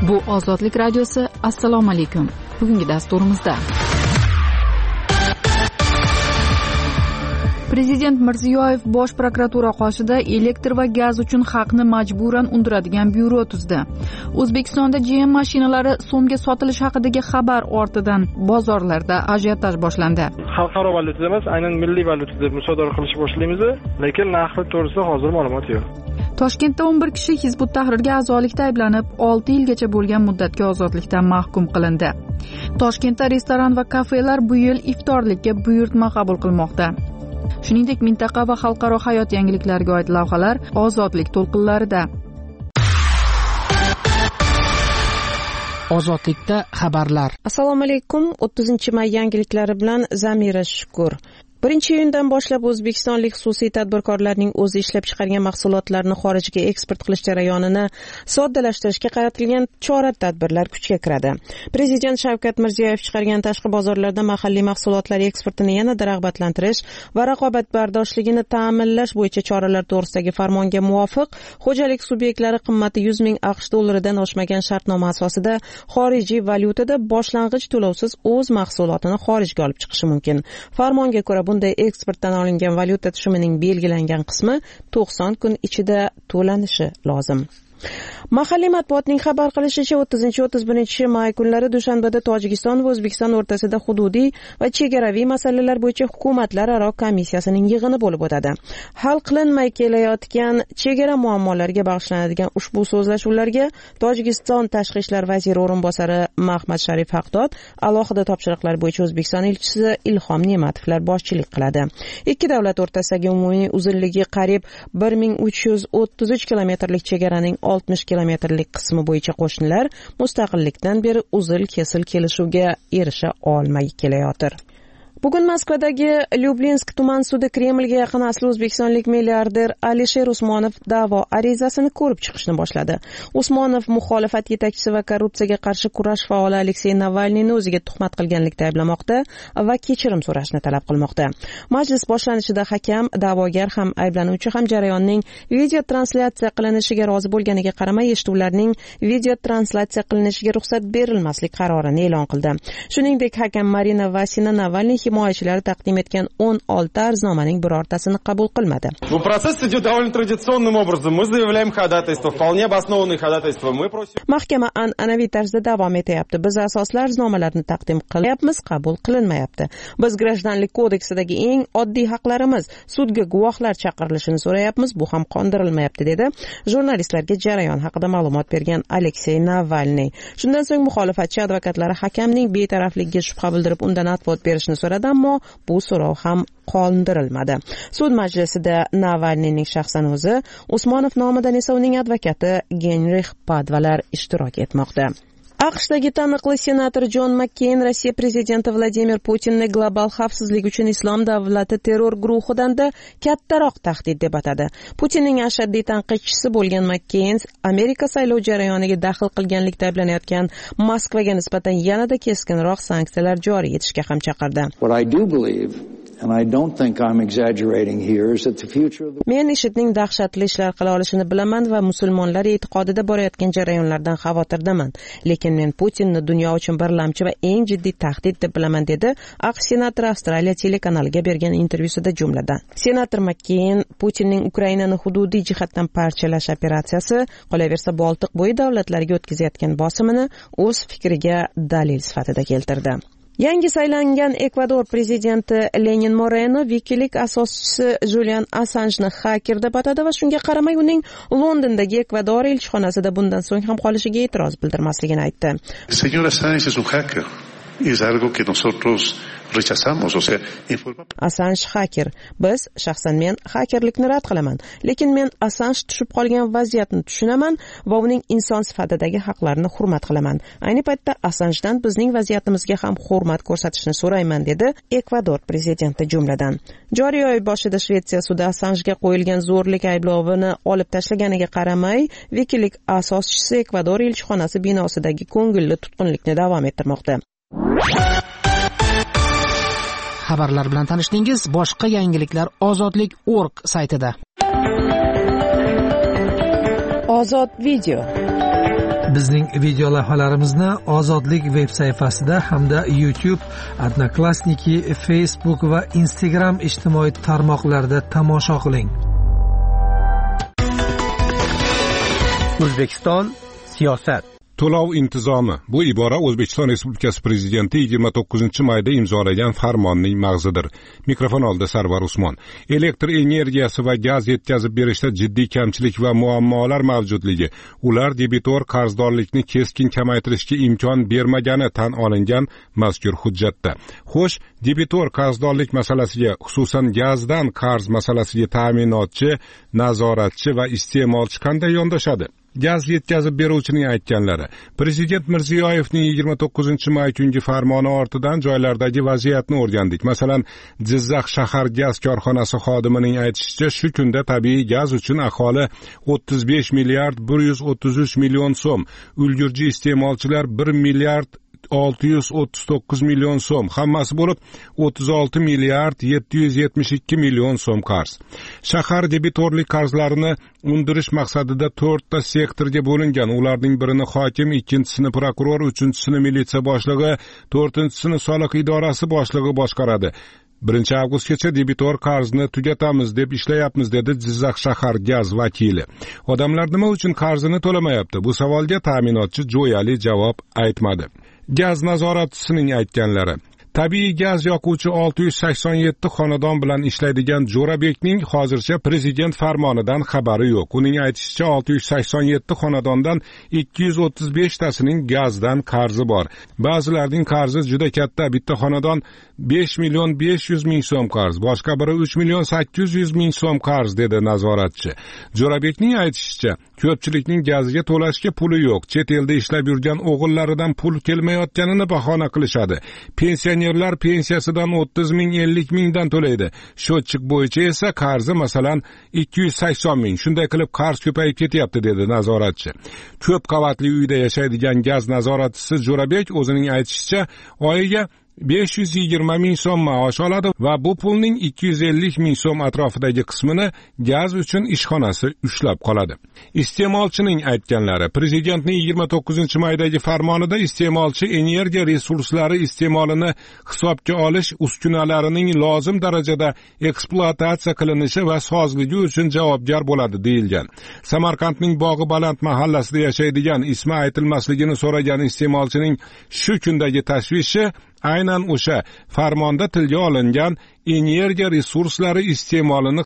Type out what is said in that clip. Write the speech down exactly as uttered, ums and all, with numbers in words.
Bu Ozodlik radiosi. Assalomu alaykum. Bugungi dasturimizda Prezident Mirziyoyev Bosh prokuratura qoshida elektr va gaz uchun haqni majburan undiradigan byuro tuzdi. O'zbekistonda G M mashinalari so'mga sotilish haqidagi xabar ortidan bozorlarda ajiotaj boshlandi. Xalqaro valyutada emas, aynan milliy valyutada musodara qilishni boshlaymiz, lekin narxi to'g'risida hozir ma'lumot yo'q. Toshkentda o'n bir kishi Hizbut Tahrirga a'zolikda ayblanib, olti yilgacha bo'lgan muddatga ozodlikdan mahkum qilindi. Toshkentda restoran va kafelar bu yil iftorlikka buyurtma qabul qilmoqda. Shuningdek, mintaqa va xalqaro hayot yangiliklariga oid lavhalar ozodlik to'lqinlarida. Ozodlikda xabarlar. Assalomu alaykum. o'ttizinchi may yangiliklari bilan Zamira Shukur. birinchi iyundan boshlab o'zbekistonlik xususiy tadbirkorlarning o'zi ishlab chiqargan mahsulotlarni xorijga eksport qilish jarayonini soddalashtirishga qaratilgan chora-tadbirlar kuchga kiradi. Prezident Shavkat Mirziyoyev chiqargan tashqi bozorlarda mahalliy mahsulotlar eksportini yanada rag'batlantirish va raqobatbardoshligini ta'minlash bo'yicha choralar to'g'risidagi farmonga muvofiq xo'jalik subyektlari qimmati yuz ming AQSh dollaridan oshmagan shartnoma asosida xorijiy valyutada boshlang'ich to'lovsiz o'z mahsulotini xorijga olib chiqishi mumkin. Farmonga ko'ra bunday eksportdan olingan valyuta tushumining belgilangan qismi to'qson kun ichida to'lanishi lozim. Mahalliy matbuotning xabar qilishicha, o'ttizinchi o'ttiz birinchi may kunlari Dushanbada Tojikiston va O'zbekiston o'rtasida hududiy va chegaraviy masalalar bo'yicha hukumatlararo komissiyasining yig'ini bo'lib o'tadi. Hal qilinmay kelayotgan chegara muammolariga bag'ishlanadigan ushbu so'zlashuvlarga Tojikiston tashqi ishlar vaziri o'rinbosari Mahmad Sharif Haqdod, alohida topshiriqlar bo'yicha O'zbekiston elchisi Ilhom Ne'matovlar boshchilik qiladi. Ikki davlat o'rtasidagi umumiy uzunligi qariyb bir ming uch yuz o'ttiz uch kilometrlik chegaraning oltmish kilometrlik qismi bo'yicha qo'shnilar mustaqillikdan beri uzil-kesil kelishuvga erisha olmay kelayotir. Bugun Moskvadagi Lyublinsk tuman sudi Kremlga yaqin asli o'zbekistonlik milliarder Alisher Usmonov da'vo arizasini ko'rib chiqishni boshladi. Usmonov muxolifat yetakchisi va korrupsiyaga qarshi kurash faoli Aleksey Navalniyni o'ziga tuhmat qilganlikda ayblamoqda va kechirim so'rashni talab qilmoqda. Majlis boshlanishida hakam, da'vogar ham ayblanuvchi ham jarayonning video translyatsiya qilinishiga rozi bo'lganiga qaramay eshituvlarning video translyatsiya qilinishiga ruxsat berilmaslik qarorini e'lon qildi. Shuningdek, hakam Marina Vasina Navalniy himoyachilari taqdim etgan o'n olti arznomaning birortasini qabul qilmadi. Bu protsess идет довольно традиционным образом. Мы заявляем ходатайство, вполне обоснованные ходатайства. Мы просим. Mahkama an'anaviy tarzda davom etyapti. Biz asosli arznomalarni taqdim qilyapmiz, qabul qilinmayapti. Biz grajdanlik kodeksidagi eng oddiy haqlarimiz, sudga guvohlar chaqirilishini so'rayapmiz, bu ham qondirilmayapti, dedi jurnalistlarga jarayon haqida ma'lumot bergan Aleksey Navalniy. Shundan so'ng muxolifatchi advokatlari hakamning betarafligiga shubha bildirib, undan advot berishni so'radi, ammo bu so'rov ham qondirilmadi. Sud majlisida Navalniyning shaxsan o'zi, Usmonov nomidan esa uning advokati Genrix Padvalar ishtirok etmoqda. AQShdagi taniqli senator Jon Makkeyn Rossiya prezidenti Vladimir Putinni global xavfsizlik uchun Islom davlati terror guruhidan-da kattaroq tahdid deb atadi. Putinning ashaddiy tanqidchisi bo'lgan Makkeyn Amerika saylov jarayoniga daxl qilganlikda ayblanayotgan Moskvaga nisbatan yanada keskinroq sanksiyalar joriy etishga ham chaqirdi. What I do believe, and I don't think I'm exaggerating here, is that the future of the... Men IShIDning dahshatli ishlar qila olishini bilaman va musulmonlar e'tiqodida borayotgan jarayonlardan xavotirdaman. Lekin men Putinni dunyo uchun birlamchi va eng jiddiy tahdid deb bilaman, dedi AQSh senatori Avstraliya telekanaliga bergan intervyusida jumladan. Senator Makkeyn Putinning Ukrainani hududiy jihatdan parchalash operatsiyasi, qolaversa Boltiq bo'yi davlatlariga o'tkazayotgan bosimini o'z fikriga dalil sifatida keltirdi. Yangi saylangan Ekvador prezidenti Lenin Moreno WikiLeaks asoschisi Julian Assanjni xaker deb atadi va shunga qaramay uning Londondagi Ekvador elchixonasida bundan so'ng ham qolishiga e'tiroz bildirmasligini aytdi. Señor Assange es un hacker. Es algo que nosotros rechazamos, o sea, Assange haker. Biz, shaxsan men hakerlikni rad qilaman, lekin men Assange tushib qolgan vaziyatni tushunaman va uning inson sifatidagi haqlarini hurmat qilaman. Ayni paytda Assangedan bizning vaziyatimizga ham hurmat ko'rsatishni so'rayman, dedi Ekvador prezidenti jumladan. Joriy oy boshida Shvetsiya sudi Assangega qo'yilgan zo'rlik ayblovini olib tashlaganiga qaramay, WikiLeaks asoschisi Ekvador elchixonasi binosidagi ko'ngilli tutqunlikni davom ettirmoqda. Xabarlar bilan tanishdingiz. Boshqa yangiliklar ozodlik nokta org saytida. Ozod video. Bizning video lavhalarimizni Ozodlik veb sayfasida hamda YouTube, Odnoklassniki, Facebook va Instagram ijtimoiy tarmoqlarida tomosha qiling. O'zbekiston siyosat. To'lov intizomi. Bu ibora O'zbekiston Respublikasi Prezidenti yigirma to'qqizinchi mayda imzolagan farmonning mag'zidir. Mikrofon oldida Sarvar Usmon. Elektr energiyasi va gaz yetkazib berishda jiddiy kamchilik va muammolar mavjudligi, ular debitor qarzdorlikni keskin kamaytirishga imkon bermagani tan olingan mazkur hujjatda. Xo'sh, debitor qarzdorlik masalasiga, xususan gazdan qarz masalasiga ta'minotchi, nazoratchi va iste'molchi qanday yondashadi? Gaz yetkazib beruvchining aytganlari. Prezident Mirziyoyevning yigirma to'qqizinchi may kungi farmoni ortidan joylardagi vaziyatni o'rgandik. Masalan, Jizzax shahar gaz korxonasi xodimining aytishicha, shu kunda tabiiy gaz uchun aholi o'ttiz besh milliard bir yuz o'ttiz uch million so'm, ulgurji iste'molchilar bir milliard olti yuz o'ttiz to'qqiz million so'm, hammasi bo'lib o'ttiz olti milliard yetti yuz yetmish ikki million so'm qarz. Shahar debitorlik qarzlarini undirish maqsadida to'rtta sektorga bo'lingan. Ularning birini hokim, ikkinchisini prokuror, uchinchisini militsiya boshlig'i, to'rtinchisini soliq idorasi boshlig'i boshqaradi. birinchi avgustgacha debitor qarzni tugatamiz deb ishlayapmiz, dedi Jizzax shahar gaz vakili. Odamlar nima uchun qarzini to'lamayapti? Bu savolga ta'minotchi jo'yali javob aytmadi. Gaz nazoratchisining aytganlari. Tabiiy gaz yoquvchi olti yuz sakson yetti xonadon bilan ishlaydigan Jo'rabekning hozircha prezident farmonidan xabari yo'q. Uning aytishicha, olti yuz sakson yetti xonadondan ikki yuz o'ttiz besh tasining gazdan qarzi bor. Ba'zilarning qarzi juda katta. Bitta xonadon besh million besh yuz ming so'm qarz, boshqa biri uch million sakkiz yuz ming so'm qarz, dedi nazoratchi. Jo'rabekning aytishicha, ko'pchilikning gazga to'lashga puli yo'q. Chet elda ishlab yurgan o'g'illaridan pul kelmayotganini bahona qilishadi. Pensionerlar pensiyasidan o'ttiz ming ellik mingdan to'laydi. Shotchik bo'yicha esa qarzi masalan ikki yuz sakson ming. Shunday qilib qarz ko'payib ketyapti, dedi nazoratchi. Ko'p qavatli uyda yashaydigan gaz nazoratchisi Jo'rabek o'zining aytishicha, oyiga besh yuz yigirma ming so'm maosh oladi va bu pulning ikki yuz ellik ming so'm atrofidagi qismini gaz uchun ishxonasi ushlab qoladi. Iste'molchining aytganlari. Prezidentning yigirma to'qqizinchi maydagi farmonida iste'molchi energiya resurslari iste'molini hisobga olish uskunalarining lozim darajada ekspluatatsiya qilinishi va sozligi uchun javobgar bo'ladi, deyilgan. Samarqandning Bog'i Baland mahallasida yashaydigan, ismi aytilmasligini so'ragan iste'molchining shu kundagi tashvishi aynan o'sha farmonda tilga olingan energiya resurslari iste'molini